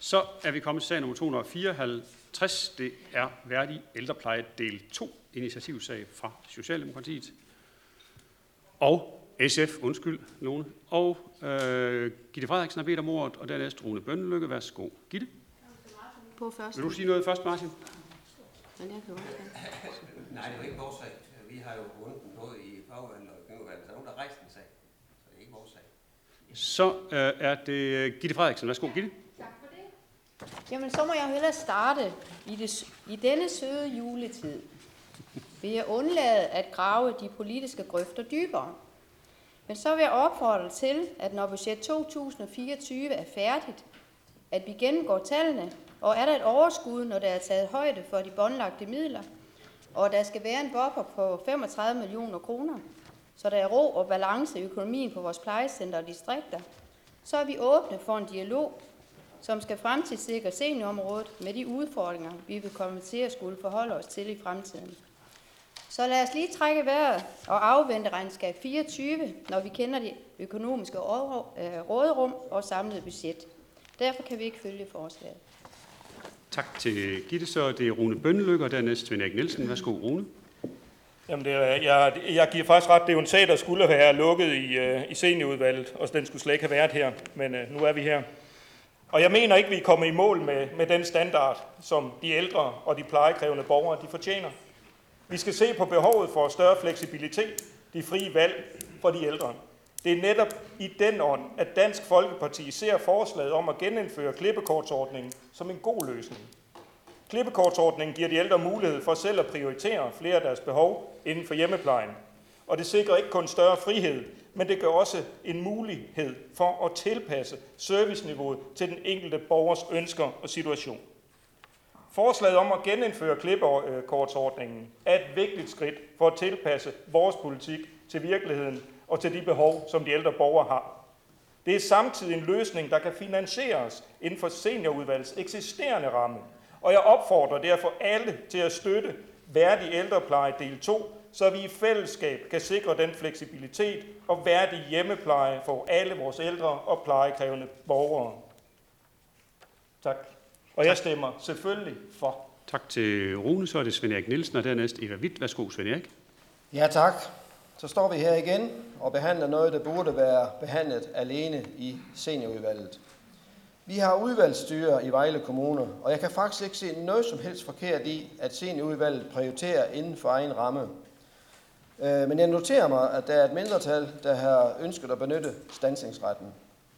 Så er vi kommet til sag nummer 254. Det er værdig ældrepleje del 2, initiativsag fra Socialdemokratiet. Og SF, undskyld, Lone. Og Gitte Frederiksen har bedt om ordet, og dernæst Rune Bønnelykke. Værsgo, Gitte. På først. Vil du sige noget først, Martin? Men jeg kan jo ikke. Nej, det er jo ikke vores sag. Vi har jo vundet den både i fagudvalget og i byudvalget. Så er nogen, der rejst en sag. Så det er ikke vores sag. Så er det Gitte Frederiksen. Værsgo, Gitte. Tak for det. Jamen, så må jeg hellere starte. I denne søde juletid vil jeg undlade at grave de politiske grøfter dybere. Men så vil jeg opfordre til, at når budget 2024 er færdigt, at vi gennemgår tallene, og er der et overskud, når der er taget højde for de båndlagte midler, og der skal være en buffer på 35 millioner kroner, så der er ro og balance i økonomien på vores plejecenter og distrikter, så er vi åbne for en dialog, som skal fremtidssikre seniorområdet med de udfordringer, vi vil komme til at skulle forholde os til i fremtiden. Så lad os lige trække vejret og afvente regnskab 24, når vi kender det økonomiske råderum og samlede budget. Derfor kan vi ikke følge forslaget. Tak til Gitte. Så det er Rune Bønnelykke, og dernæst Svend Erik Nielsen. Værsgo, Rune. Jamen, jeg giver faktisk ret. Det er jo en sag, der skulle være lukket i seniorudvalget, og den skulle slet ikke have været her, men nu er vi her. Og jeg mener ikke, vi er kommet i mål med den standard, som de ældre og de plejekrævende borgere de fortjener. Vi skal se på behovet for større fleksibilitet, de frie valg for de ældre. Det er netop i den ånd, at Dansk Folkeparti ser forslaget om at genindføre klippekortsordningen som en god løsning. Klippekortsordningen giver de ældre mulighed for selv at prioritere flere af deres behov inden for hjemmeplejen. Og det sikrer ikke kun større frihed, men det gør også en mulighed for at tilpasse serviceniveauet til den enkelte borgers ønsker og situation. Forslaget om at genindføre klippekortsordningen er et vigtigt skridt for at tilpasse vores politik til virkeligheden og til de behov, som de ældre borgere har. Det er samtidig en løsning, der kan finansieres inden for seniorudvalgets eksisterende ramme, og jeg opfordrer derfor alle til at støtte værdig ældrepleje del 2, så vi i fællesskab kan sikre den fleksibilitet og værdig hjemmepleje for alle vores ældre og plejekrævende borgere. Tak. Og jeg stemmer selvfølgelig for. Tak til Rune. Så er det Svend Erik Nielsen, og dernæst Eva Witt. Værsgo, Svend Erik. Ja, tak. Så står vi her igen og behandler noget, der burde være behandlet alene i seniorudvalget. Vi har udvalgsstyre i Vejle Kommune, og jeg kan faktisk ikke se noget som helst forkert i, at seniorudvalget prioriterer inden for egen ramme. Men jeg noterer mig, at der er et mindretal, der har ønsket at benytte standsningsretten.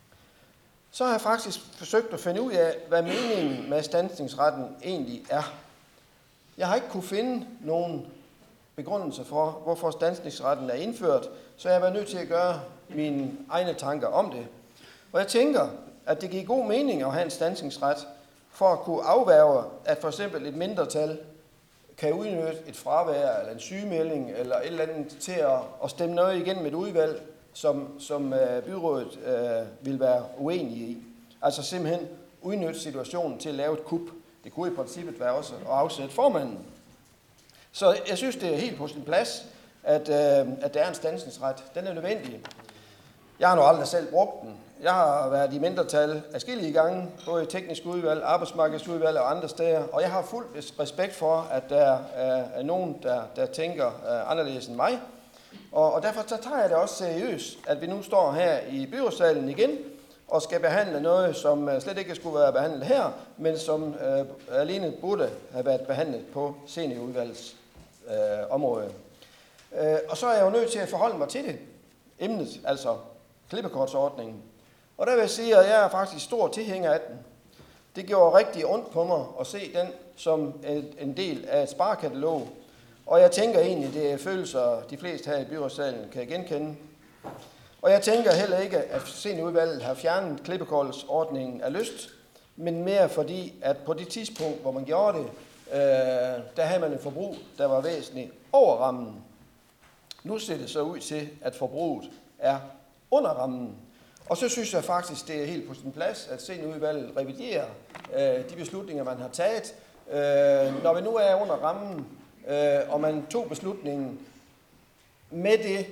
Så har jeg faktisk forsøgt at finde ud af, hvad meningen med standsningsretten egentlig er. Jeg har ikke kunne finde nogen begrundelse for, hvorfor standsningsretten er indført, så jeg har været nødt til at gøre mine egne tanker om det. Og jeg tænker, at det giver god mening at have en standsningsret for at kunne afværge, at for eksempel et mindretal kan udnytte et fravær eller en sygemelding eller et eller andet til at stemme noget igennem et udvalg, som byrådet vil være uenige i. Altså simpelthen udnytte situationen til at lave et kup. Det kunne i princippet være også at afsætte formanden. Så jeg synes, det er helt på sin plads, at der er en standsningsret. Den er nødvendig. Jeg har nu aldrig selv brugt den. Jeg har været i mindretal adskillige gange, både i teknisk udvalg, arbejdsmarkedsudvalg og andre steder, og jeg har fuld respekt for, at der er nogen, der tænker anderledes end mig. Og derfor så tager jeg det også seriøst, at vi nu står her i byrådssalen igen og skal behandle noget, som slet ikke skulle være behandlet her, men som alene burde have været behandlet på seniorudvalgets område. Og så er jeg jo nødt til at forholde mig til det, emnet, altså klippekortsordningen. Og der vil jeg sige, at jeg er faktisk stor tilhænger af den. Det gjorde rigtig ondt på mig at se den som en del af et sparekatalog. Og jeg tænker egentlig, det er følelser, de fleste her i byrådssalen kan genkende. Og jeg tænker heller ikke, at seniorudvalget har fjernet klippekortsordningen af lyst, men mere fordi, at på det tidspunkt, hvor man gjorde det, der havde man et forbrug, der var væsentligt over rammen. Nu ser det så ud til, at forbruget er under rammen. Og så synes jeg faktisk, det er helt på sin plads, at seniorudvalget reviderer de beslutninger, man har taget. Når vi nu er under rammen, og man tog beslutningen med det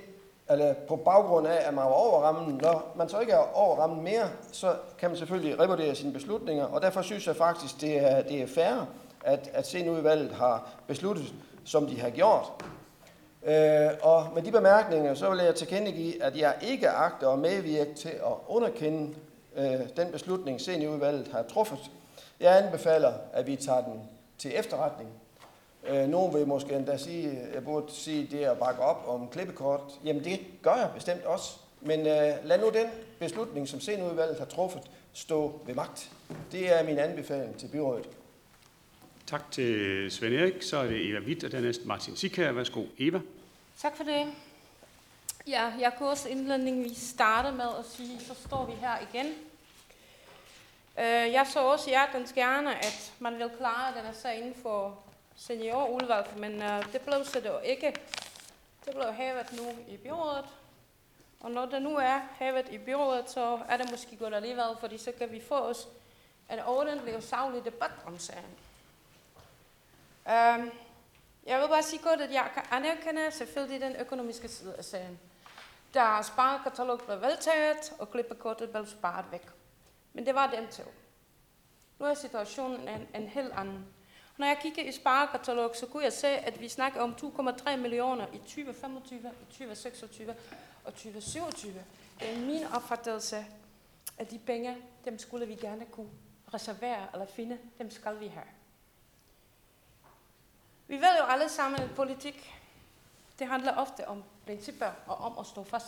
eller på baggrund af, at man var over rammen. Når man så ikke er over rammen mere, så kan man selvfølgelig revurdere sine beslutninger, og derfor synes jeg faktisk, det er fair, at seniorudvalget har besluttet, som de har gjort. Og med de bemærkninger, så vil jeg tilkendegive, at jeg ikke agter at medvirke til at underkende den beslutning, seniorudvalget har truffet. Jeg anbefaler, at vi tager den til efterretning. Nogen vil måske endda sige, jeg burde sige det at bakke op om klippekort. Jamen det gør jeg bestemt også. Men lad nu den beslutning, som seniorudvalget har truffet, stå ved magt. Det er min anbefaling til byrådet. Tak til Svend Erik. Så er det Eva Witt, og dernæst Martin Sikær. Værsgo, Eva. Tak for det. Ja, jeg kunne også indledningsvis starte med at sige, så står vi her igen. Jeg så også hjertens gerne, at man vil klare denne sag inden for seniorudvalg, men det blev så det ikke. Det blev hævet nu i byrådet, og når det nu er hævet i byrådet, så er det måske godt alligevel, fordi så kan vi få os en ordentlig og saglig debat om sagen. Jeg vil bare sige godt, at jeg kan anerkende selvfølgelig den økonomiske side af sagen. Da sparekatalog blev vedtaget, og klippekortet blev sparet væk. Men det var den til. Nu er situationen en helt anden. Når jeg kigger i sparekatalog, så kunne jeg se, at vi snakker om 2,3 millioner i 2025, i 2026 og 2027. Det er min opfattelse, at de penge, dem skulle vi gerne kunne reservere eller finde, dem skal vi have. Vi ved jo alle sammen, at politik, det handler ofte om principper og om at stå fast.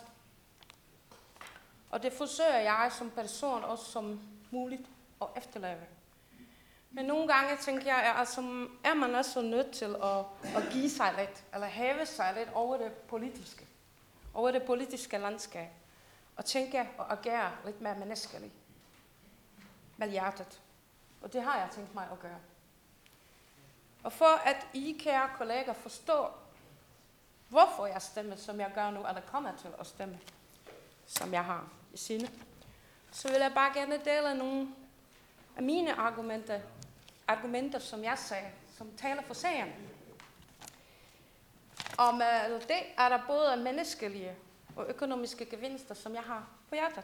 Og det forsøger jeg som person også som muligt at efterleve. Men nogle gange tænker jeg, altså, er man også nødt til at give sig lidt, eller have sig lidt over det politiske landskab, og tænke og agere lidt mere menneskeligt med hjertet. Og det har jeg tænkt mig at gøre. Og for at I, kære kolleger, forstår, hvorfor jeg stemmer, som jeg gør nu, eller kommer til at stemme, som jeg har i sinde, så vil jeg bare gerne dele nogle af mine argumenter, som jeg sagde, som taler for sagen. Og med det er der både menneskelige og økonomiske gevinster, som jeg har på hjertet.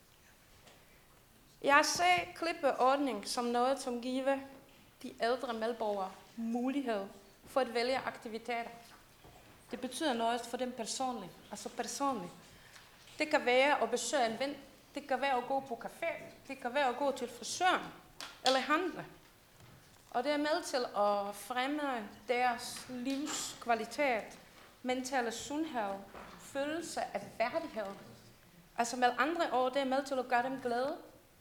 Jeg ser klippeordning som noget, som giver de ældre medborgere mulighed for at vælge aktiviteter. Det betyder noget for dem personligt, Det kan være at besøge en ven, det kan være at gå på café, det kan være at gå til frisøren eller handle. Og det er med til at fremme deres livskvalitet, mentale sundhed, følelse af værdighed. Altså med andre ord, det er med til at gøre dem glade.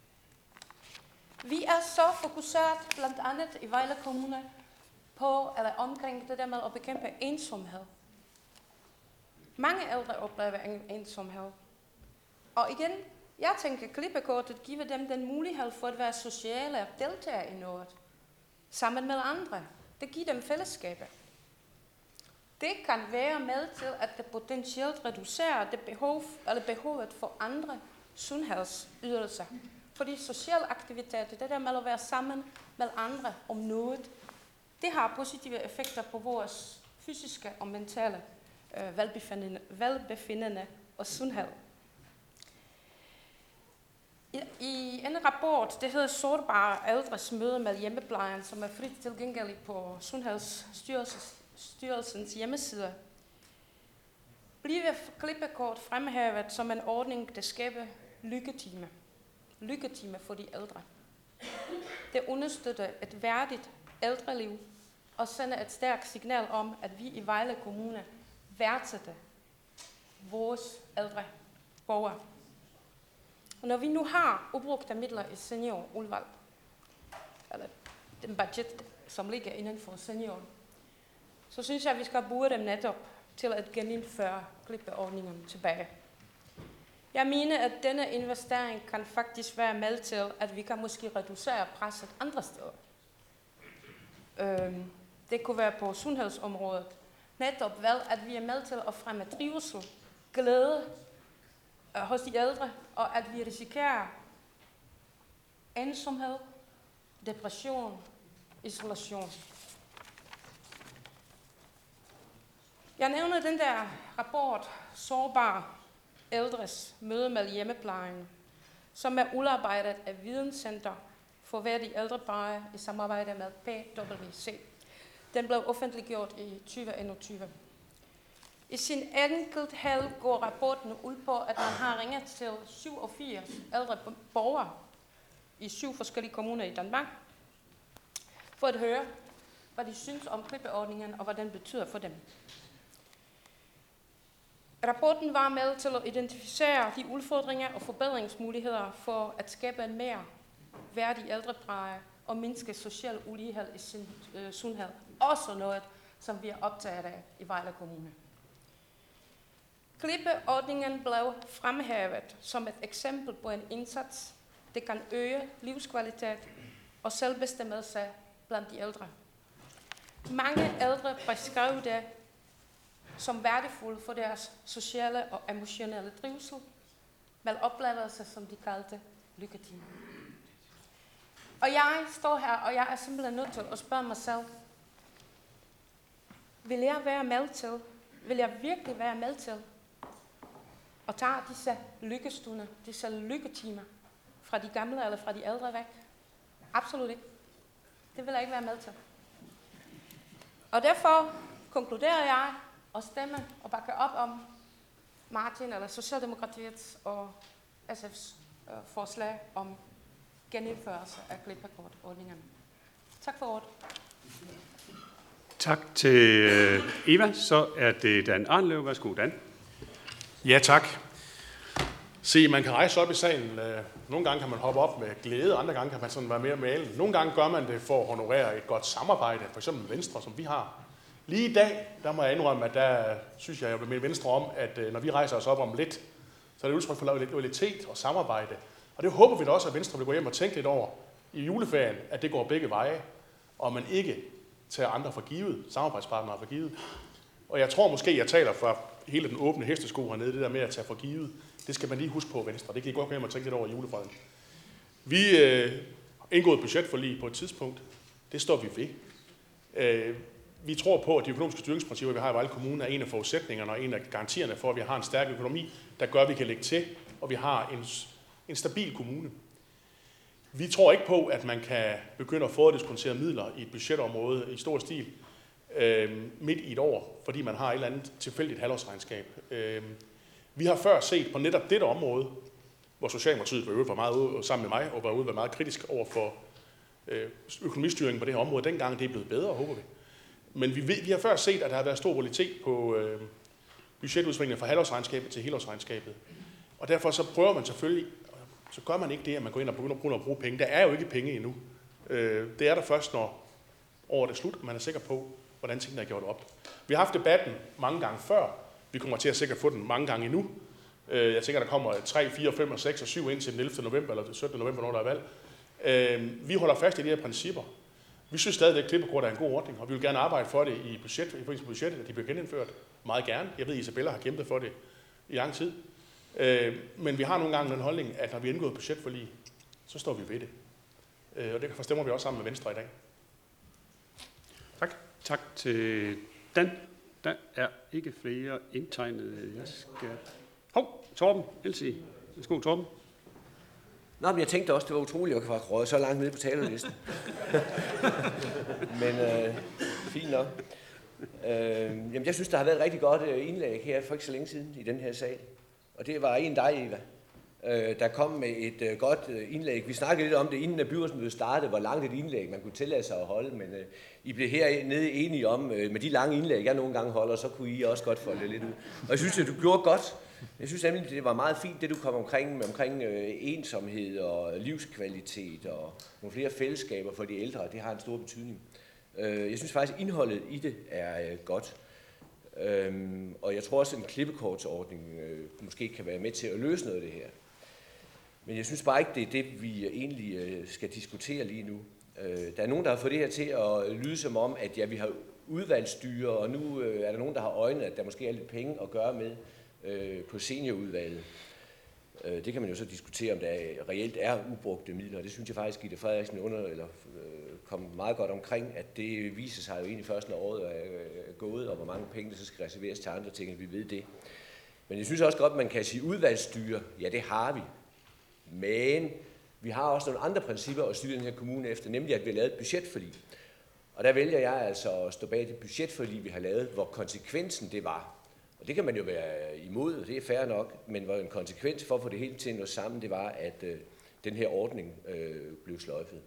Vi er så fokuseret, blandt andet i Vejle Kommune, på eller omkring det der med at bekæmpe ensomhed. Mange ældre oplever ensomhed. Og igen, jeg tænker, klippekortet giver dem den mulighed for at være sociale og deltage i noget. Sammen med andre. Det giver dem fællesskaber. Det kan være med til, at det potentielt reducerer behovet for andre sundhedsydelser. Fordi social aktivitet, det der med at være sammen med andre om noget, det har positive effekter på vores fysiske og mentale velbefindende og sundhed. I en rapport, det hedder Sårbare ældres møde med hjemmeplejen, som er frit tilgængelig på Sundhedsstyrelsens hjemmeside, bliver klippekort fremhævet som en ordning, der skaber lykketime for de ældre. Det understøtter et værdigt ældreliv og sender et stærkt signal om, at vi i Vejle Kommune værdsætter vores ældre borgere. Og når vi nu har ubrugte midler i seniorudvalg, eller den budget, som ligger inden for senioren, så synes jeg, at vi skal bruge dem netop til at genindføre klippeordningen tilbage. Jeg mener, at denne investering kan faktisk være med til, at vi kan måske reducere presset andre steder. Det kunne være på sundhedsområdet. Netop ved, at vi er med til at fremme trivsel, glæde hos de ældre, og at vi risikerer ensomhed, depression, isolation. Jeg nævner den der rapport, Sårbare ældres møde med hjemmeplejen, som er udarbejdet af Videnscenter for værdig ældrepleje i samarbejde med PwC. Den blev offentliggjort i 2021. I sin enkelthed går rapporten ud på, at man har ringet til 87 ældre borgere i 7 forskellige kommuner i Danmark, for at høre, hvad de synes om klippeordningen og hvad den betyder for dem. Rapporten var med til at identificere de udfordringer og forbedringsmuligheder for at skabe en mere værdig ældrepleje og mindske social ulighed i sin sundhed. Også noget, som vi er optaget af i Vejle Kommune. Klippeordningen blev fremhævet som et eksempel på en indsats, der kan øge livskvalitet og selvbestemmelse blandt de ældre. Mange ældre beskrev det som værdifuldt for deres sociale og emotionelle trivsel, med oplevelser, som de kaldte lykketimer. Og jeg står her, og jeg er simpelthen nødt til at spørge mig selv, vil jeg virkelig være med til at tage disse lykkestunder, disse lykketimer fra de gamle eller fra de ældre væk? Absolut ikke. Det vil jeg ikke være med til. Og derfor konkluderer jeg at stemme og bakke op om Martin eller Socialdemokratiets og SF's forslag om genindførelse af klippekortordningerne. Tak for ordet. Tak til Eva. Så er det Dan Arnlev. Værsgo, Dan. Ja, tak. Se, man kan rejse op i salen. Nogle gange kan man hoppe op med glæde, andre gange kan man sådan være mere malen. Nogle gange gør man det for at honorere et godt samarbejde, for eksempel med Venstre, som vi har. Lige i dag, der må jeg indrømme, at der synes jeg vil med Venstre om, at når vi rejser os op om lidt, så er det udtryk for loyalitet og samarbejde. Og det håber vi da også, at Venstre vil gå hjem og tænke lidt over i juleferien, at det går begge veje, og man ikke tager andre for givet, samarbejdspartnere for givet. Og jeg tror måske, jeg taler for hele den åbne hestesko hernede, det der med at tage for givet. Det skal man lige huske på, Venstre. Det kan I godt gå hjem og tænke lidt over i julefreden. Vi har indgået budgetforlig på et tidspunkt. Det står vi ved. Vi tror på, at de økonomiske styringsprincipper, vi har i Vejle Kommune, er en af forudsætningerne og en af garantierne for, at vi har en stærk økonomi, der gør, at vi kan lægge til, og vi har en stabil kommune. Vi tror ikke på, at man kan begynde at foruddiskontere midler i et budgetområde i stor stil midt i et år, fordi man har et eller andet tilfældigt halvårsregnskab. Vi har før set på netop dette område, hvor Socialdemokratiet var meget ude sammen med mig, og var ude og var meget kritisk over for økonomistyringen på det her område. Dengang det er blevet bedre, håber vi. Men vi har før set, at der har været stor volatilitet på budgetudsvingene fra halvårsregnskabet til helårsregnskabet. Og derfor så prøver man selvfølgelig, så gør man ikke det, at man går ind og begynder at bruge penge. Der er jo ikke penge endnu. Det er der først, når året er slut, og man er sikker på, hvordan tingene er gjort op. Vi har haft debatten mange gange før. Vi kommer til at sikkert få den mange gange endnu. Jeg tænker, der kommer 3, 4, 5, 6 og 7 ind til den 11. november eller den 17. november, når der er valg. Vi holder fast i de her principper. Vi synes stadigvæk, at klippekort er en god ordning, og vi vil gerne arbejde for det i budgettet, at de bliver genindført. Meget gerne. Jeg ved, at Isabella har kæmpet for det i lang tid. Men vi har nogle gange den holdning, at når vi indgår budgetforlig, så står vi ved det. Og det stemmer vi også sammen med Venstre i dag. Tak. Tak til Dan. Der er ikke flere indtegnede. Jeg skal... Torben, Elsie. Værsgo, Torben. Nå, men jeg tænkte også, det var utroligt, at jeg var røget så langt nede på talerlisten. Men fint nok. Jamen, jeg synes, der har været et rigtig godt indlæg her for ikke så længe siden i den her sal. Og det var en dig, Eva, der kom med et godt indlæg. Vi snakkede lidt om det, inden byrådsmødet startede, hvor langt et indlæg man kunne tillade sig at holde, men I blev hernede enige om, med de lange indlæg, jeg nogle gange holder, så kunne I også godt folde det lidt ud. Og jeg synes, at du gjorde godt. Jeg synes nemlig, det var meget fint, det du kom omkring ensomhed og livskvalitet og nogle flere fællesskaber for de ældre. Det har en stor betydning. Jeg synes faktisk, indholdet i det er godt. Og jeg tror også, at en klippekortsordning måske kan være med til at løse noget af det her. Men jeg synes bare ikke, det er det, vi egentlig skal diskutere lige nu. Der er nogen, der har fået det her til at lyde som om, at ja, vi har udvalgsstyre, og nu er der nogen, der har øjnet, at der måske er lidt penge at gøre med på seniorudvalget. Det kan man jo så diskutere, om der reelt er ubrugte midler. Det synes jeg faktisk, Gitte Frederiksen kom meget godt omkring, at det viser sig jo egentlig først, når året er gået, og hvor mange penge, der så skal reserveres til andre ting, at vi ved det. Men jeg synes også godt, man kan sige udvalgsstyre. Ja, det har vi. Men vi har også nogle andre principper at styre den her kommune efter, nemlig at vi har lavet et budgetforlig. Og der vælger jeg altså at stå bag det budgetforlig, vi har lavet, hvor konsekvensen det var. Og det kan man jo være imod, og det er fair nok, men hvor en konsekvens for at få det hele til at nå sammen, det var, at den her ordning blev sløjfet.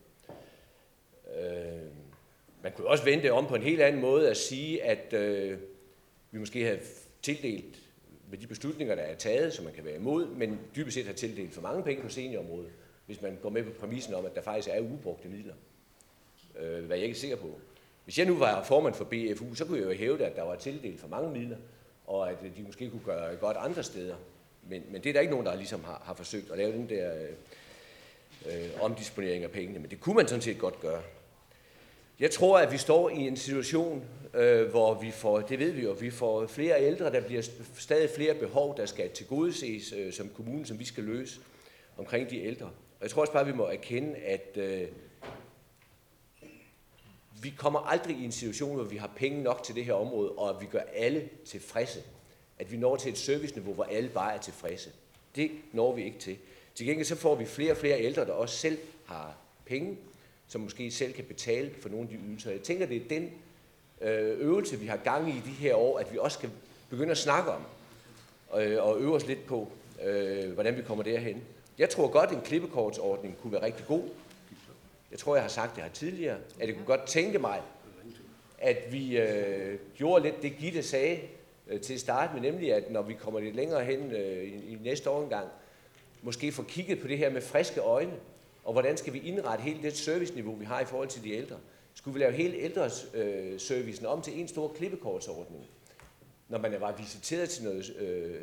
Man kunne også vende det om på en helt anden måde at sige, at vi måske havde tildelt med de beslutninger, der er taget, som man kan være imod, men dybest set har tildelt for mange penge på seniorområdet, hvis man går med på præmissen om, at der faktisk er ubrugte midler. Hvad jeg ikke er sikker på. Hvis jeg nu var formand for BFU, så kunne jeg jo hævde, at der var tildelt for mange midler, og at de måske kunne gøre godt andre steder. Men det er der ikke nogen, der ligesom har forsøgt at lave den der omdisponering af pengene. Men det kunne man sådan set godt gøre. Jeg tror, at vi står i en situation, hvor vi får, det ved vi jo, vi får flere ældre, der bliver stadig flere behov, der skal tilgodeses som kommune, som vi skal løse omkring de ældre. Og jeg tror også bare, at vi må erkende, at vi kommer aldrig i en situation, hvor vi har penge nok til det her område, og at vi gør alle tilfredse. At vi når til et serviceniveau, hvor alle bare er tilfredse. Det når vi ikke til. Til gengæld så får vi flere og flere ældre, der også selv har penge, som måske selv kan betale for nogle af de ydelser. Jeg tænker, det er den øvelse, vi har gang i de her år, at vi også skal begynde at snakke om, og øve os lidt på, hvordan vi kommer derhen. Jeg tror godt, en klippekortsordning kunne være rigtig god. Jeg tror, jeg har sagt det her tidligere, at jeg kunne godt tænke mig, at vi gjorde lidt det, Gitte sagde til at starte med, nemlig at når vi kommer lidt længere hen i næste årgang, måske få kigget på det her med friske øjne, og hvordan skal vi indrette hele det serviceniveau, vi har i forhold til de ældre. Skulle vi lave hele ældreservicen om til en stor klippekortsordning, når man var visiteret til noget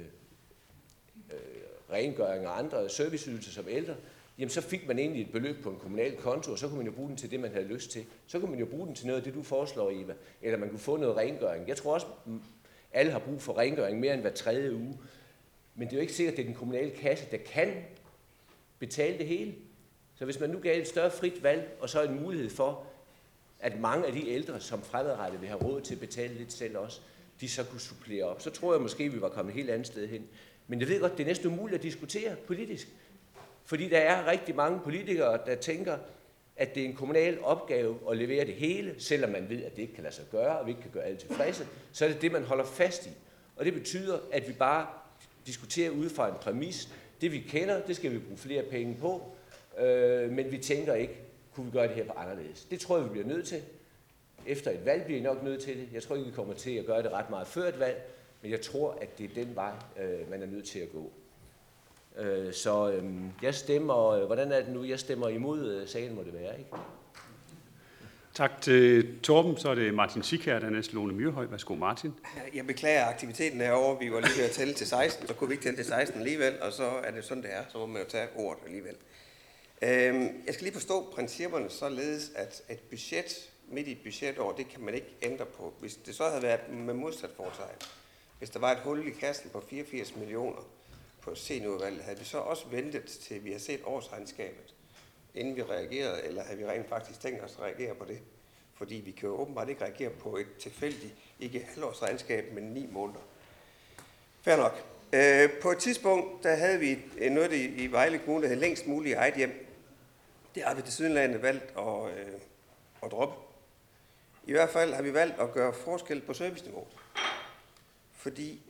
rengøring og andre serviceydelser som ældre, jamen så fik man egentlig et beløb på en kommunal konto, og så kunne man jo bruge den til det, man havde lyst til. Så kunne man jo bruge den til noget af det, du foreslår, Eva. Eller man kunne få noget rengøring. Jeg tror også, alle har brug for rengøring mere end hver 3. uge. Men det er jo ikke sikkert, at det er den kommunale kasse, der kan betale det hele. Så hvis man nu gav et større frit valg, og så en mulighed for, at mange af de ældre, som fremadrettet vil have råd til at betale lidt selv også, de så kunne supplere op, så tror jeg måske, vi var kommet et helt andet sted hen. Men jeg ved godt, det er næsten umuligt at diskutere politisk. Fordi der er rigtig mange politikere, der tænker, at det er en kommunal opgave at levere det hele, selvom man ved, at det ikke kan lade sig gøre, og vi ikke kan gøre alle tilfredse, så er det det, man holder fast i. Og det betyder, at vi bare diskuterer ud fra en præmis. Det vi kender, det skal vi bruge flere penge på, men vi tænker ikke, kunne vi gøre det her på anderledes. Det tror jeg, vi bliver nødt til. Efter et valg bliver I nok nødt til det. Jeg tror ikke, vi kommer til at gøre det ret meget før et valg, men jeg tror, at det er den vej, man er nødt til at gå. Så jeg stemmer, hvordan er det nu? Jeg stemmer imod sagen, må det være, ikke? Tak til Torben. Så er det Martin Sikær, der næste Lone Myrhøj. Værsgo, Martin. Jeg beklager aktiviteten herovre. Vi var lige ved at tælle til 16, så kunne vi ikke tælle til 16 alligevel, og så er det sådan, det er. Så må man jo tage ordet alligevel. Jeg skal lige forstå principperne således, at et budget midt i et budgetår, det kan man ikke ændre på. Hvis det så havde været med modsat foretegn, hvis der var et hul i kassen på 84 millioner på seniorudvalget, havde vi så også ventet til vi har set årsregnskabet, inden vi reagerede, eller havde vi rent faktisk tænkt os at reagere på det? Fordi vi kan jo åbenbart ikke reagere på et tilfældigt, ikke halvårsregnskab, men 9 måneder. Fair nok. På et tidspunkt, der havde vi noget i Vejle Kommune, der hed længst muligt eget hjem. Det har vi til sydenlandet valgt at droppe. I hvert fald har vi valgt at gøre forskel på serviceniveauet. Fordi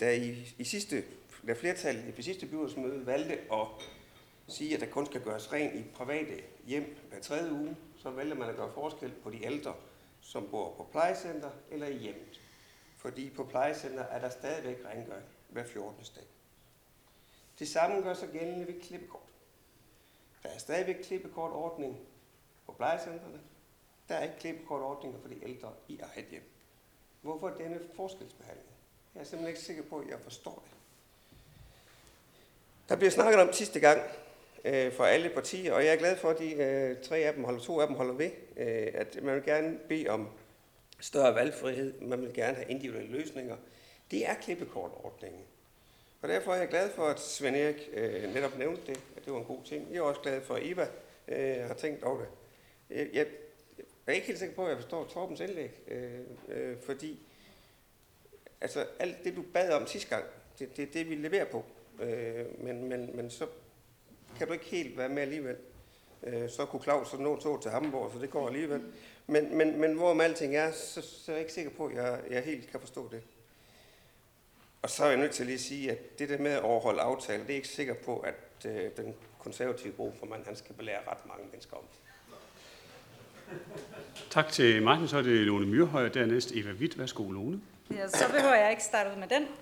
da flertallet i sidste byrådsmøde valgte at sige, at der kun skal gøres rent i private hjem hver 3. uge, så vælger man at gøre forskel på de ældre, som bor på plejecenter eller i hjemmet. Fordi på plejecenter er der stadigvæk rengøring hver 14. dag. Det samme gør sig gældende ved klippekort. Der er stadigvæk klippekortordning på plejecentrene. Der er ikke klippekortordninger for de ældre i eget hjem. Hvorfor denne forskelsbehandling? Jeg er simpelthen ikke sikker på, at jeg forstår det. Der bliver snakket om sidste gang for alle partier, og jeg er glad for, at de 2 af dem holder ved, at man vil gerne bede om større valgfrihed, man vil gerne have individuelle løsninger. Det er klippekortordningen. Og derfor er jeg glad for, at Svend Erik netop nævnte det, at det var en god ting. Jeg er også glad for, at Eva har tænkt over det. Jeg er ikke helt sikker på, at jeg forstår Torbens indlæg, fordi altså, alt det, du bad om sidste gang, det er det, vi leverer på. Men så kan du ikke helt være med alligevel. Så kunne Claus så nå tog til Hamburg, så det går alligevel. Men hvorom alting er, så er jeg ikke sikker på, at jeg helt kan forstå det. Og så er jeg nødt til lige at sige, at det der med at overholde aftaler, det er ikke sikker på, at den konservative gruppeformand, han skal belære ret mange mennesker om. Tak til Martin. Så er det Lone Myrhøj, og dernæst Eva Witt. Værsgo, Lone. Ja, så behøver jeg ikke starte ud med den.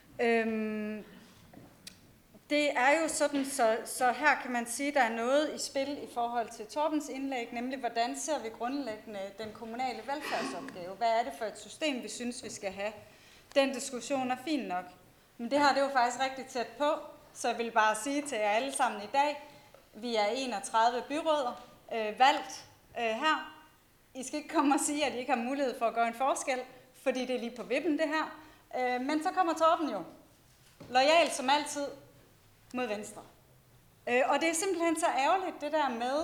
Det er jo sådan, så her kan man sige, at der er noget i spil i forhold til Torbens indlæg, nemlig hvordan ser vi grundlæggende den kommunale velfærdsopgave? Hvad er det for et system, vi synes, vi skal have? Den diskussion er fin nok. Men det her, det er jo faktisk rigtig tæt på, så jeg vil bare sige til jer alle sammen i dag, vi er 31 byråder valgt her. I skal ikke komme og sige, at I ikke har mulighed for at gøre en forskel, fordi det er lige på vippen det her. Men så kommer Torben jo, loyal som altid, mod venstre. Og det er simpelthen så ærgerligt, det der med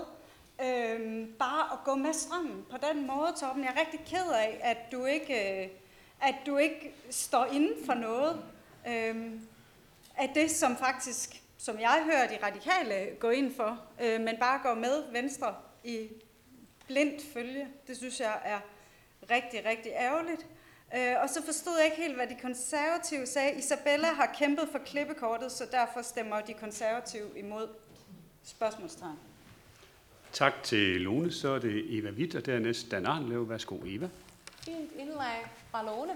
bare at gå med strømmen på den måde, Torben. Jeg er rigtig ked af, at du ikke står inden for noget af det, som faktisk, som jeg hører de radikale gå ind for, men bare går med venstre i blindt følge. Det synes jeg er rigtig, rigtig ærgerligt. Og så forstod jeg ikke helt, hvad de konservative sagde. Isabella har kæmpet for klippekortet, så derfor stemmer de konservative imod. Spørgsmålstegn. Tak til Lone. Så er det Eva Witt, og dernæst Dan Arnlev. Værsgo, Eva. Fint indlæg fra Lone.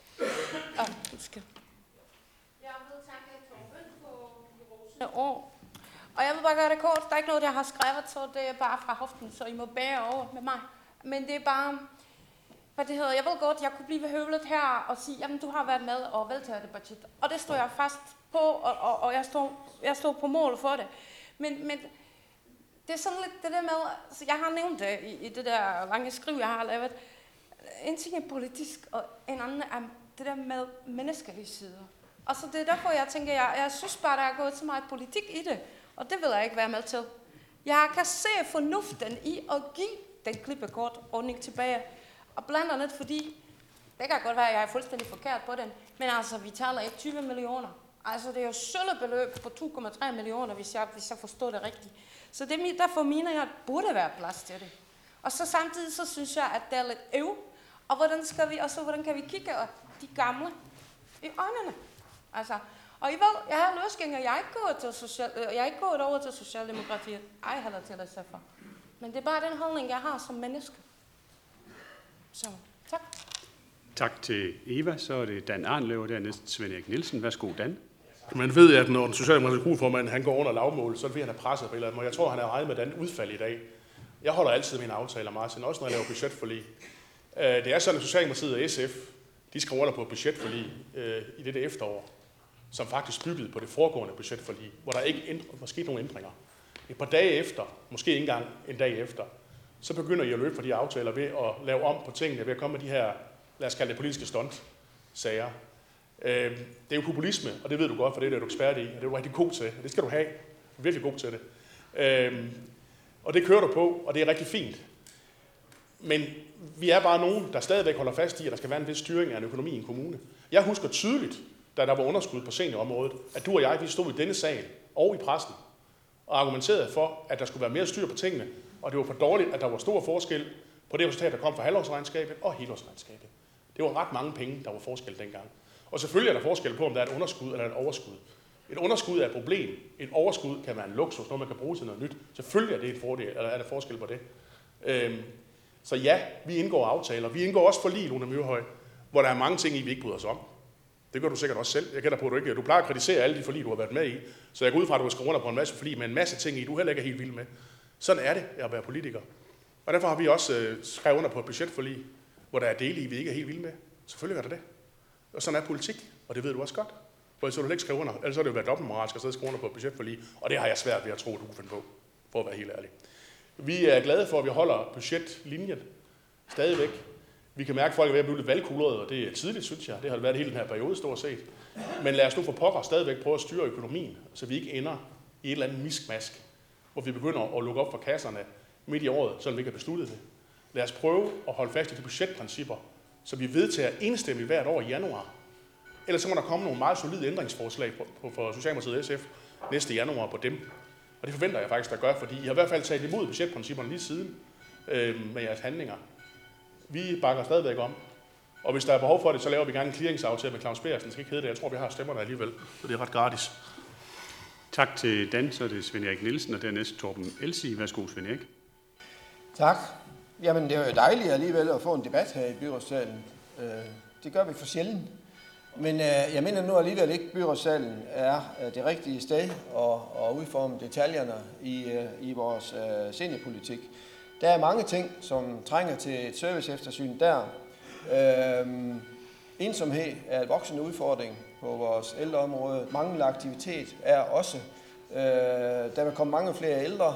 Du skal. Jeg vil takke Torben på de rosende år. Og jeg vil bare gøre det kort. Der er ikke noget, jeg har skrevet, så det er bare fra hoften, så I må bære over med mig. Men det er bare... Jeg ved godt, jeg kunne blive høvlet her og sige, jamen du har været med og vedtaget det budget. Og det står jeg fast på, og jeg står på mål for det. Men det er sådan lidt det der med, altså jeg har nævnt det i det der lange skriv, jeg har lavet. En ting er politisk, og en anden er det der med menneskelige sider. Og så det er derfor, jeg tænker, jeg synes bare, der er gået så meget politik i det, og det vil jeg ikke være med til. Jeg kan se fornuften i at give den klippekortordning tilbage. Og blandt andet fordi, det kan godt være, at jeg er fuldstændig forkert på den, men altså, vi taler ikke 20 millioner. Altså, det er jo søllebeløb på 2,3 millioner, hvis jeg forstår det rigtigt. Så derfor mener jeg, at der burde være plads til det. Og så samtidig, så synes jeg, at det er lidt og hvordan kan vi kigge de gamle i øjnene? Altså, og I ved, jeg har løsgænger, jeg er ikke gået over til Socialdemokratiet, ej heller til SF. Men det er bare den holdning, jeg har som menneske. Så, tak. Tak til Eva. Så er det Dan Arnlev, og dernæst Svend Erik Nielsen. Værsgo, Dan. Man ved, at når den socialdemokratiske gruppeformand han går under lavmål, så er det fordi, han er presset på et eller andet måde. Jeg tror, han er regnet med den udfald i dag. Jeg holder altid mine aftaler, Martin, også når jeg laver budgetforlig. Det er sådan, at Socialdemokratiet og SF, de skriver under på et budgetforlig i dette efterår, som faktisk byggede på det foregående budgetforlig, hvor der ikke var sket nogen ændringer. Et par dage efter, måske ikke engang en dag efter, så begynder I at løbe for de aftaler ved at lave om på tingene, ved at komme med de her, lad os kalde det politiske stunt-sager. Det er jo populisme, og det ved du godt, for det er du ekspert i, og det er du rigtig god til, og det skal du have. Du er virkelig god til det. Og det kører du på, og det er rigtig fint. Men vi er bare nogen, der stadigvæk holder fast i, at der skal være en vis styring af en økonomi i en kommune. Jeg husker tydeligt, da der var underskud på seniorområdet, at du og jeg, vi stod i denne sal og i pressen og argumenterede for, at der skulle være mere styr på tingene, og det var for dårligt, at der var stor forskel på det resultat, der kom fra halvårsregnskabet og helårsregnskabet. Det var ret mange penge, der var forskel dengang. Og selvfølgelig er der forskel på, om der er et underskud eller et overskud. Et underskud er et problem. Et overskud kan være en luksus, noget man kan bruge til noget nyt. Selvfølgelig er det et fordel, eller er der forskel på det. Så ja, vi indgår aftaler. Vi indgår også forlig, Lone Myrhøj, hvor der er mange ting i, vi ikke bryder os om. Det gør du sikkert også selv. Jeg gætter på, at du ikke. Du plejer at kritisere alle de forlig, du har været med i. Så jeg går ud fra, at du har skrevet under på en masse forlig med en masse ting i, du heller ikke er helt vild med. Sådan er det at være politiker. Og derfor har vi også skrevet under på et budgetforlig, hvor der er dele i, vi ikke er helt vilde med. Selvfølgelig er der det. Og sådan er politik, og det ved du også godt. For ellers så du ikke skrive under, ellers så er det jo været dobbeltmoralsk at sidde og skrive under på et budgetforlig, og det har jeg svært ved at tro, du kunne finde på, for at være helt ærlig. Vi er glade for, at vi holder budgetlinjen stadigvæk. Vi kan mærke, at folk er ved at blive lidt valgkuldrede, og det er tidligt, synes jeg. Det har det været hele den her periode, stort set. Men lad os nu for pokker stadigvæk prøve at styre økonomien, så vi ikke ender i et eller andet miskmask, hvor vi begynder at lukke op for kasserne midt i året, selvom vi ikke har besluttet det. Lad os prøve at holde fast i de budgetprincipper, så vi vedtager enstemmigt hvert år i januar. Ellers så må der komme nogle meget solide ændringsforslag for Socialdemokratiet og SF næste januar på dem. Og det forventer jeg faktisk, der gør, fordi I har i hvert fald taget imod budgetprincipperne lige siden med jeres handlinger. Vi bakker stadigvæk om. Og hvis der er behov for det, så laver vi gerne en clearingsaftale med Claus Bergsen. Det skal ikke hedde det. Jeg tror, vi har stemmerne alligevel, så det er ret gratis. Tak til Dan, så er det Svend Erik Nielsen, og dernæst Torben Elsie. Værsgo, Svend Erik. Tak. Jamen, det er jo dejligt alligevel at få en debat her i byrådssalen. Det gør vi for sjældent. Men jeg mener nu alligevel ikke, at byrådssalen er det rigtige sted at udforme detaljerne i vores seniorpolitik. Der er mange ting, som trænger til et serviceeftersyn der. Ensomhed er en voksende udfordring på vores ældreområde. Manglende aktivitet er også. Der vil komme mange flere ældre,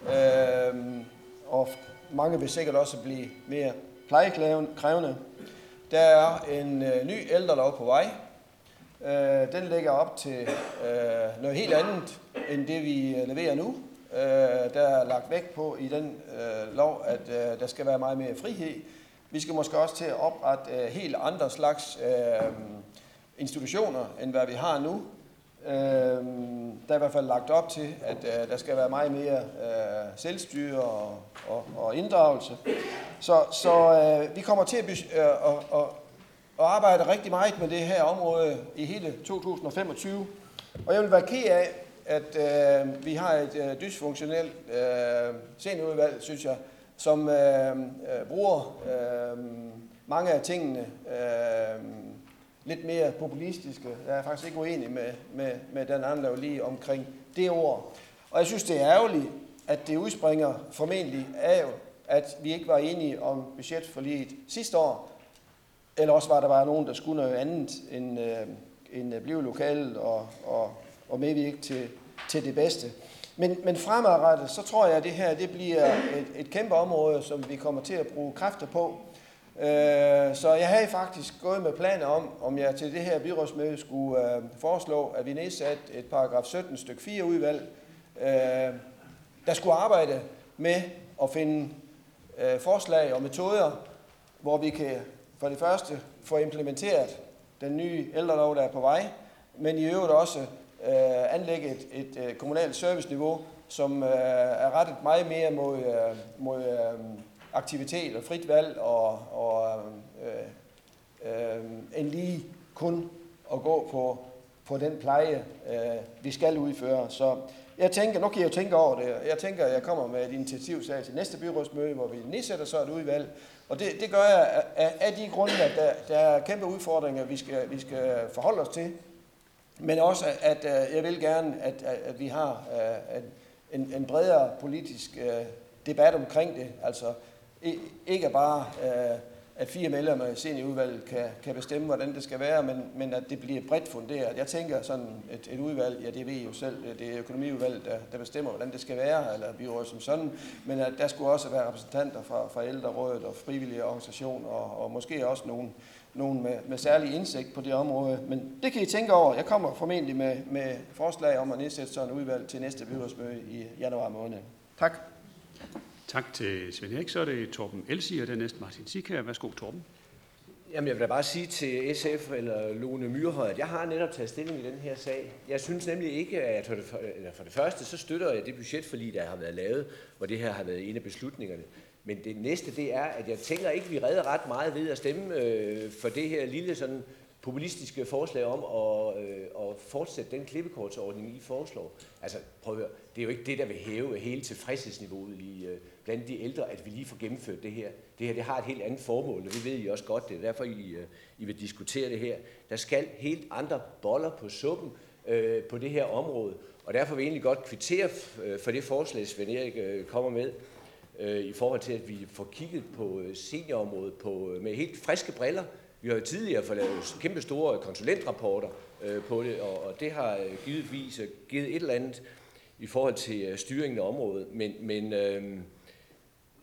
og mange vil sikkert også blive mere plejekrævende. Der er en ny ældrelov på vej. Den lægger op til noget helt andet, end det vi leverer nu. Der er lagt vægt på i den lov, at der skal være meget mere frihed. Vi skal måske også til at oprette helt andre slags institutioner, end hvad vi har nu. Der er i hvert fald lagt op til, at der skal være meget mere selvstyre og inddragelse. Så vi kommer til at arbejde rigtig meget med det her område i hele 2025. Og jeg vil være ked af, at vi har et dysfunktionelt seniorudvalg, synes jeg, som bruger mange af tingene lidt mere populistiske. Jeg er faktisk ikke uenig med den anden lige omkring det ord. Og jeg synes, det er ærgerligt, at det udspringer formentlig af, at vi ikke var enige om budgetforliget sidste år, eller også var der bare nogen, der skulle noget andet end blive lokalet og medvirke til det bedste. Men fremadrettet, så tror jeg, at det her det bliver et kæmpe område, som vi kommer til at bruge kræfter på. Så jeg havde faktisk gået med planer om jeg til det her byrådsmøde skulle foreslå, at vi nedsatte et paragraf 17 stykke 4 udvalg, der skulle arbejde med at finde forslag og metoder, hvor vi kan for det første få implementeret den nye ældrelov, der er på vej, men i øvrigt også anlægge et kommunalt serviceniveau, som er rettet meget mere mod aktivitet og frit valg og end lige kun at gå på den pleje, vi skal udføre. Så jeg tænker, nu kan jeg jo tænke over det. Jeg tænker, at jeg kommer med et initiativ til næste byrådsmøde, hvor vi nedsætter så et udvalg. Og det gør jeg af de grunde, at der er kæmpe udfordringer, vi skal forholde os til. Men også, at jeg vil gerne, at vi har en bredere politisk debat omkring det. Altså ikke bare, at 4 medlemmer i seniorudvalget kan bestemme, hvordan det skal være, men at det bliver bredt funderet. Jeg tænker sådan et udvalg, ja det ved I jo selv, det er økonomiudvalget, der bestemmer, hvordan det skal være, eller byrådet som sådan, men at der skulle også være repræsentanter fra ældrerådet og frivillige organisationer, og måske også nogen med særlig indsigt på det område. Men det kan I tænke over. Jeg kommer formentlig med forslag om at nedsætte sådan et udvalg til næste byrådsmøde i januar måned. Tak. Tak til Svend Erik. Så er det Torben Elsie, og det er næsten Martin Sikær. Værsgo, Torben. Jamen, jeg vil da bare sige til SF eller Lone Myrhøj, at jeg har netop taget stilling i den her sag. Jeg synes nemlig ikke, at for det første, så støtter jeg det budgetforlig, der har været lavet, hvor det her har været en af beslutningerne. Men det næste, det er, at jeg tænker ikke, vi redder ret meget ved at stemme for det her lille sådan populistiske forslag om at fortsætte den klippekortsordning, I foreslår. Altså, prøv at høre, det er jo ikke det, der vil hæve hele tilfredshedsniveauet blandt de ældre, at vi lige får gennemført det her. Det her, det har et helt andet formål, og det ved I også godt. Det er derfor, I vil diskutere det her. Der skal helt andre boller på suppen på det her område, og derfor vil jeg egentlig godt kvittere for det forslag, Svend Erik kommer med, i forhold til, at vi får kigget på seniorområdet med helt friske briller. Vi har jo tidligere fået lavet kæmpe store konsulentrapporter på det, og det har givetvis givet et eller andet i forhold til styringen af området. Men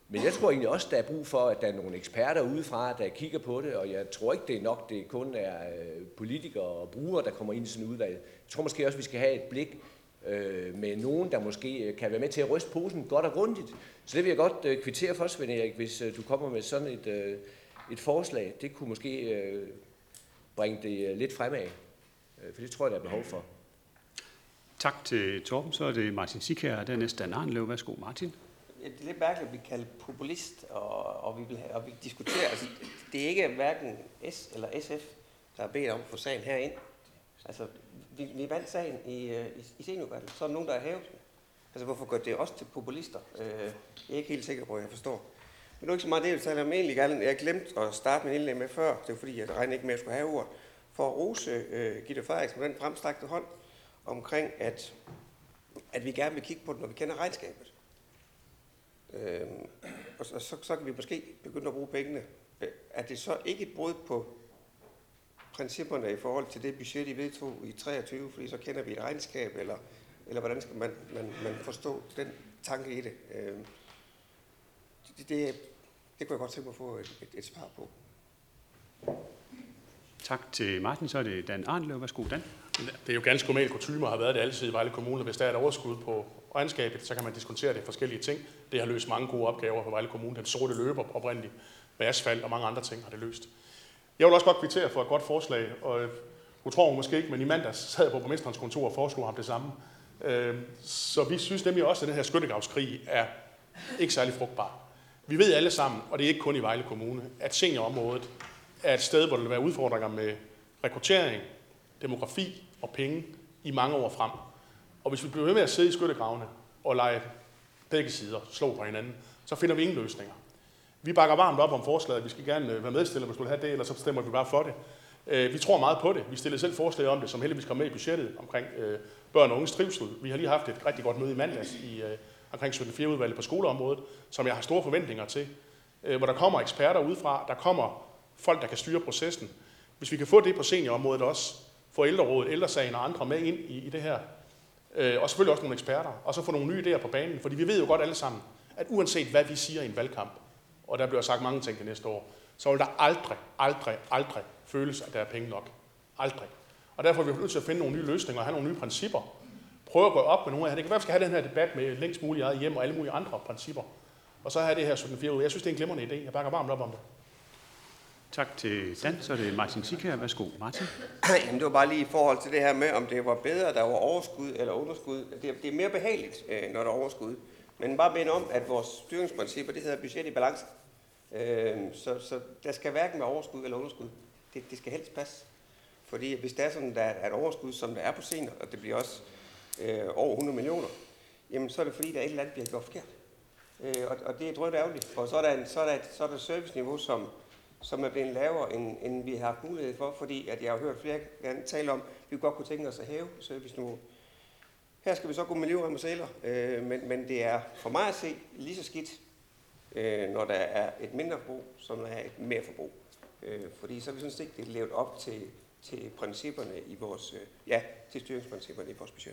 Men jeg tror egentlig også, der er brug for, at der er nogle eksperter udefra, der kigger på det, og jeg tror ikke, det er nok, det kun er politikere og brugere, der kommer ind i sådan et udvalg. Jeg tror måske også, vi skal have et blik med nogen, der måske kan være med til at ryste posen godt og grundigt. Så det vil jeg godt kvittere for, Svend Erik, hvis du kommer med sådan et forslag. Det kunne måske bringe det lidt fremad, for det tror jeg, der er behov for. Tak til Torben. Så er det Martin Sikær, og dernæst Dan Arnlev. Værsgo, Martin. Det er lidt mærkeligt at blive kaldt populist, og vi diskuterer. Altså, det er ikke hverken S eller SF, der har bedt om at få sagen herind. Altså, vi vandt sagen i seniorvalget, så er der nogen, der har hævet den. Altså, hvorfor gør det også til populister? Jeg er ikke helt sikker på, at jeg forstår. Men det er ikke så meget det, jeg vil tale om egentlig. Jeg glemte at starte min indlæg med før. Det var fordi, jeg regnede ikke med, at jeg skulle have ord. For at rose Gitte Frederiksen med den fremstrakte hånd omkring, at vi gerne vil kigge på det, når vi kender regnskabet. Og så kan vi måske begynde at bruge pengene. Er det så ikke et brud på principperne i forhold til det budget, I vedtog i 23, fordi så kender vi et regnskab, eller hvordan skal man forstå den tanke i det? Det kunne jeg godt tænke mig at få et svar på. Tak til Martin. Så er det Dan Arnlev. Værsgo, Dan. Det er jo ganske normalt kutyme, har været det altid i Vejle Kommune. Hvis der er et overskud på regnskabet, så kan man diskontere det forskellige ting. Det har løst mange gode opgaver for Vejle Kommune. Den sorte løber oprindeligt med asfalt og mange andre ting har det løst. Jeg vil også godt kvittere for et godt forslag, og du tror måske ikke, men i mandags sad jeg på borgmesterens kontor og foreslog ham det samme. Så vi synes nemlig også, at den her skyttegravskrig er ikke særlig frugtbar. Vi ved alle sammen, og det er ikke kun i Vejle Kommune, at seniorområdet er et sted, hvor der vil være udfordringer med rekruttering, demografi og penge i mange år frem. Og hvis vi bliver ved med at sidde i skyttegravene og lege begge sider, slå på hinanden, så finder vi ingen løsninger. Vi bakker varmt op om forslaget. Vi skal gerne være medstillere, hvis du vil have det, eller så stemmer vi bare for det. Vi tror meget på det. Vi stillede selv forslag om det, som heldigvis kom med i budgettet omkring børn og unges trivsel. Vi har lige haft et rigtig godt møde i mandags omkring 17-4-udvalget på skoleområdet, som jeg har store forventninger til, hvor der kommer eksperter udefra, der kommer folk, der kan styre processen. Hvis vi kan få det på seniorområdet også, få ældrerådet, ældresagen og andre med ind i det her, og selvfølgelig også nogle eksperter, og så få nogle nye idéer på banen, fordi vi ved jo godt alle sammen, at uanset hvad vi siger i en valgkamp, og der bliver sagt mange ting det næste år, så vil der aldrig føles, at der er penge nok. Aldrig. Og derfor er vi nødt til at finde nogle nye løsninger og have nogle nye principper. Prøve at gå op med nogle af det. Det kan være, at vi skal have den her debat med længst muligt eget hjem og alle mulige andre principper. Og så have det her 17-4 ud. Jeg synes, det er en glimrende idé. Jeg bakker varmt op om det. Tak til Dan. Så er det Martin Sikær. Værsgo, Martin. Jamen, det var bare lige i forhold til det her med, om det var bedre, der var overskud eller underskud. Det er mere behageligt, når der er overskud. Men bare minde om, at vores styringsprincipper, det hedder budget i balance. Så der skal hverken være overskud eller underskud. Det skal helst passe. Fordi hvis det er sådan, der er et overskud, som der er på senior, og det bliver også over 100 millioner, jamen så er det fordi, der er et eller andet, bliver gjort forkert. Og det er drødt ærgerligt, for så er der et serviceniveau, som er blevet lavere, end vi har haft mulighed for, fordi at jeg har hørt flere gerne tale om, at vi godt kunne tænke os at hæve serviceniveau. Her skal vi så gå med livrem og sæler, men det er for mig at se lige så skidt, når der er et mindre forbrug, som der er et mere forbrug. Fordi så er vi sådan set ikke levet op til principperne i vores, til styringsprincipperne i vores budget.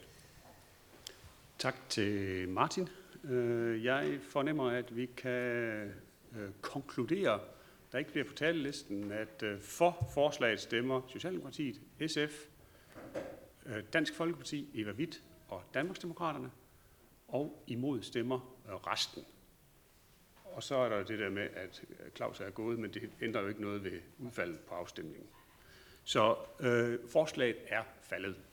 Tak til Martin. Jeg fornemmer, at vi kan konkludere, der ikke bliver på talelisten, at for forslaget stemmer Socialdemokratiet, SF, Dansk Folkeparti, Eva Witt og Danmarksdemokraterne, og imod stemmer resten. Og så er der det der med, at Claus er gået, men det ændrer jo ikke noget ved udfaldet på afstemningen. Så forslaget er faldet.